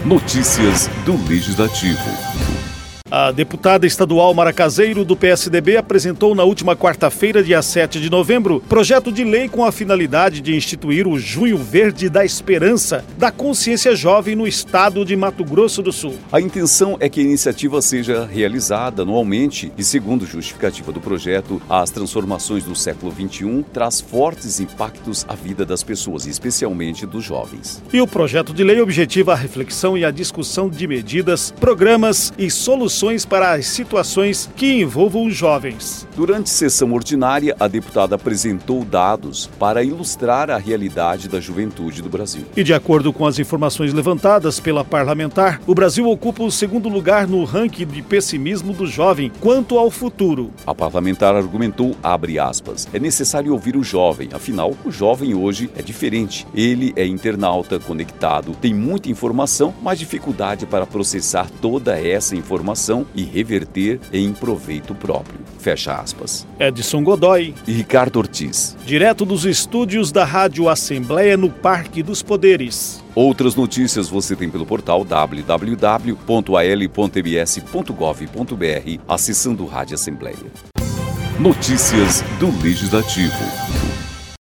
Notícias do Legislativo. A deputada estadual Mara Caseiro, do PSDB, apresentou na última quarta-feira, dia 7 de novembro, projeto de lei com a finalidade de instituir o Junho Verde da Esperança da Consciência Jovem no estado de Mato Grosso do Sul. A intenção é que a iniciativa seja realizada anualmente e, segundo justificativa do projeto, as transformações do século XXI traz fortes impactos à vida das pessoas, especialmente dos jovens. E o projeto de lei objetiva a reflexão e a discussão de medidas, programas e soluções para as situações que envolvam os jovens. Durante sessão ordinária, a deputada apresentou dados para ilustrar a realidade da juventude do Brasil. E de acordo com as informações levantadas pela parlamentar, o Brasil ocupa o segundo lugar no ranking de pessimismo do jovem quanto ao futuro. A parlamentar argumentou, abre aspas, é necessário ouvir o jovem, afinal, o jovem hoje é diferente. Ele é internauta, conectado, tem muita informação, mas dificuldade para processar toda essa informação e reverter em proveito próprio. Fecha aspas. Edson Godoy e Ricardo Ortiz. Direto dos estúdios da Rádio Assembleia no Parque dos Poderes. Outras notícias você tem pelo portal www.al.ms.gov.br, acessando Rádio Assembleia. Notícias do Legislativo.